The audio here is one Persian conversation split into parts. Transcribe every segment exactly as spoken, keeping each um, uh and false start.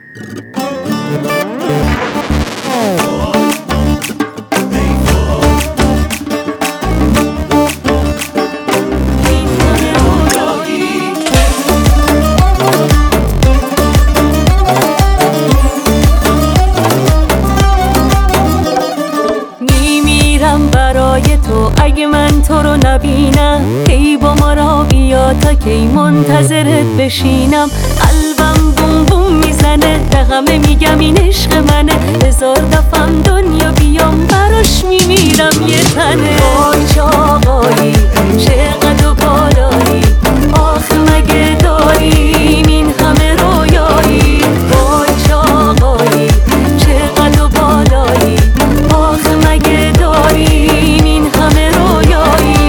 برای تو اگه من تو رو نبینم، ای با ما را بیا تا کی منتظرت بشینم. قلبم بوم بوم میزنه، به همه میگم این عشق منه، هزار دفعم دنیا بیام براش میمیرم یه تنه. وای چه آقایی، چقدر و بالایی، آخه مگه داریم این همه رویایی. وای چه آقایی، چقدر و بالایی، آخه مگه داریم این همه رویایی.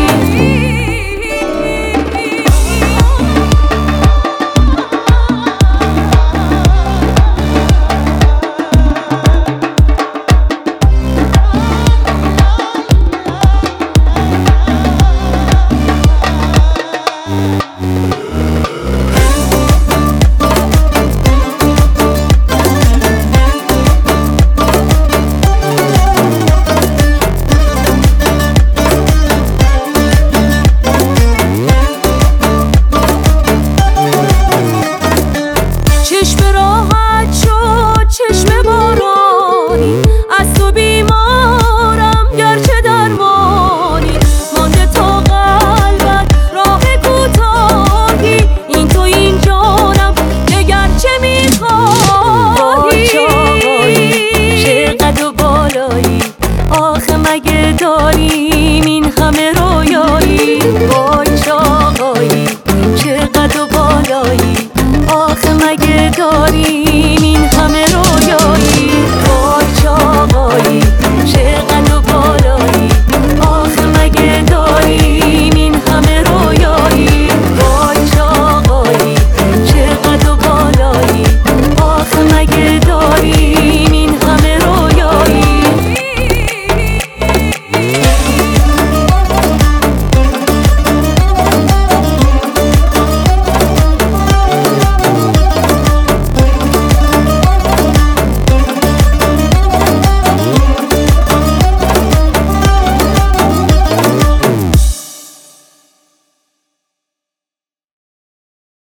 آخه مگه داریم این همه رویایی. وای چه آقایی، چقدر و بالایی، آخه مگه داریم